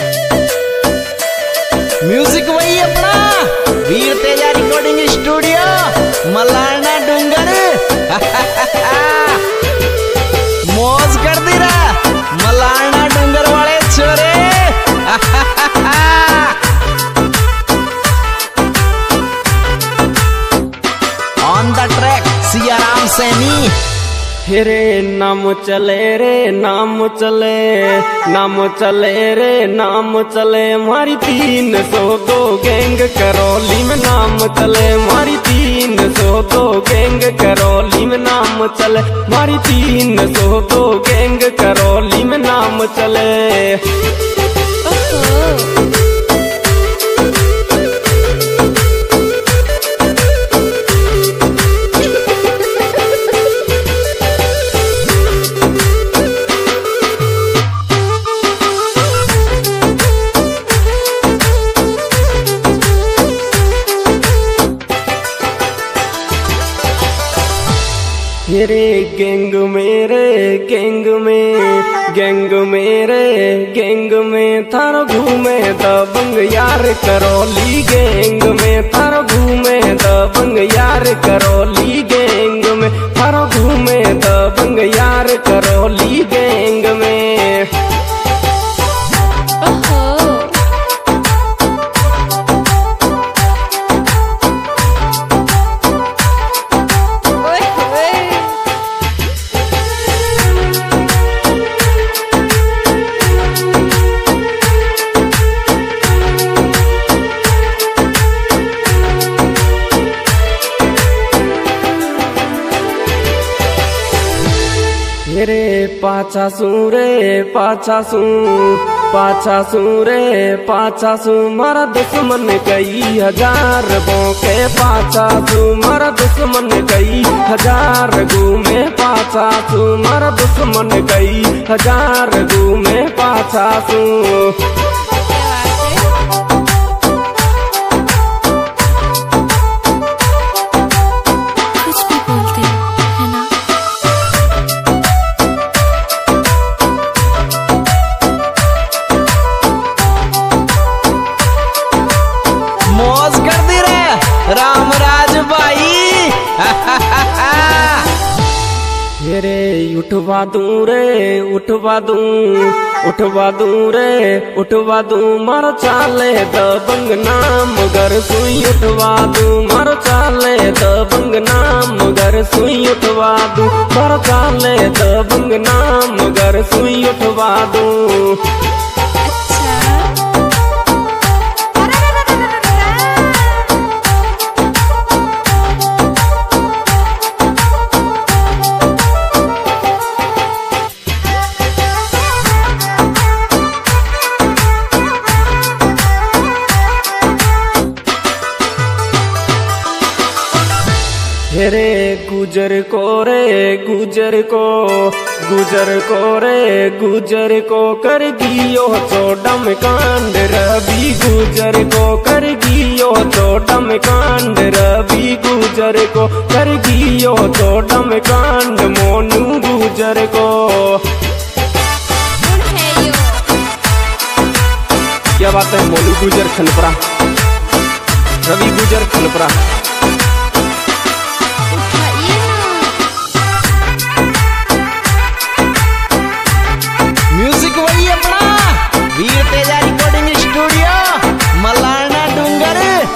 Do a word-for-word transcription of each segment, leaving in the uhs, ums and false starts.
Music वही अपना वीर तेजा रिकॉर्डिंग स्टूडियो मलारना डूंगर। मौज कर दी रहा मलारना डूंगर वाले छोरे। On the track Siyaram Saini. रे नाम चले रे नाम चले नाम चले रे नाम चले मारी तीन सौ दो गैंग करौली में नाम चले मारी तीन सौ दो गैंग करौली में नाम चले मारी तीन सौ दो गैंग करौली में नाम चले। रे गैंग मेरे गैंग में गैंग मेरे गैंग में थारो घूमे दबंग यार करौली गैंग में थारो घूमे दबंग यार करौली गैंग में थारो घूमे दबंग यार करौली गैंग में। रे पाछा सू रे पाछा सू पाछा सू रे पाछा सू मारा दुश्मन कई हजार बोके पाछा सू मारा दुश्मन कई हजार घूमे पाछा सू मारा दुश्मन कई हजार घूमे पाछा सू। मौज कर दी रे रामराज भाई। रे उठवा दूं रे उठवा दूं उठवा दूं रे उठवा दूं मारो चाले दबंग नाम घर सुई उठवा दूं मारो चाले दबंग नाम घर सुई उठवा दूं मारो चाले दबंग नाम घर सुई उठवा दूं। रे गुजर को रे गुजर को गुजर को रे गुजर को कर गियो चोडम कांड रवि गुजर को कर गियो चोडम कांड रवि गुजर को कर गियो चोडम कांड मोनू गुजर को। क्या बात है मोनू गुजर खनपरा रवि गुजर खनपरा। म्यूजिक वही अपना वीर तेजा रिकॉर्डिंग स्टूडियो मलारना डूंगर।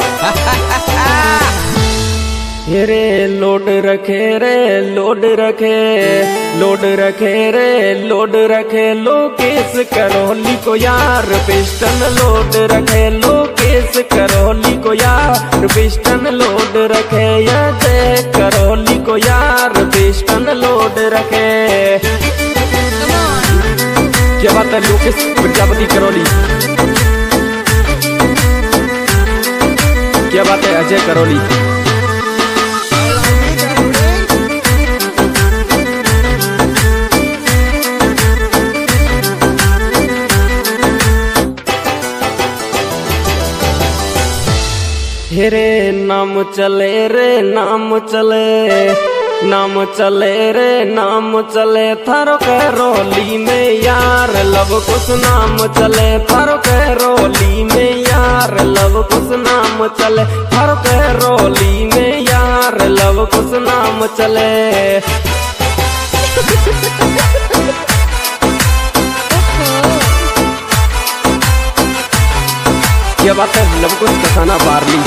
रे लोड रखे रे लोड रखे लोड रखे रे लोड रखे लोकेश करौली को यार पिस्टन लोड रखे लोकेश करौली को यार पिस्टन लोड रखे अजय करौली को यार पिस्टन लोड रखे। क्या बात है लोकेश प्रजापति करौली। क्या बात है अजय करौली। रे नाम चले रे नाम चले नाम चले रे नाम चले थारो के रोली में यार लब कुछ नाम चले थारो के रोली में यार लब कुछ नाम चले थारो के रोली में यार लब कुछ नाम चले। क्या बात है लब कुछ कसाना बारली।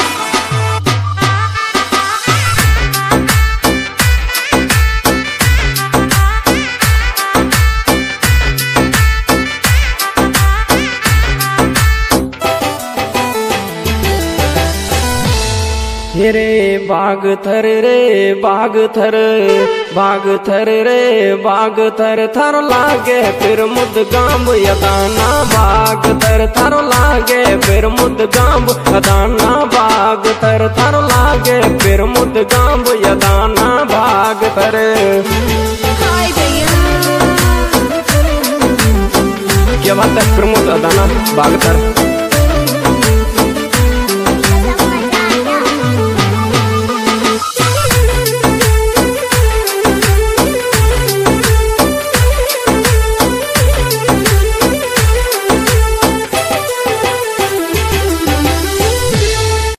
रे बाग थर रे बाग थर बाग थर रे बाग थर थारो लागे फिर मुद गांब यदाना बाग थर थारो लागे फिर मुद गांब यदाना बाग थर थारो लागे फिर मुद गांब यदाना बाग थर। क्या बात है फिर मुद अदाना बाग थर।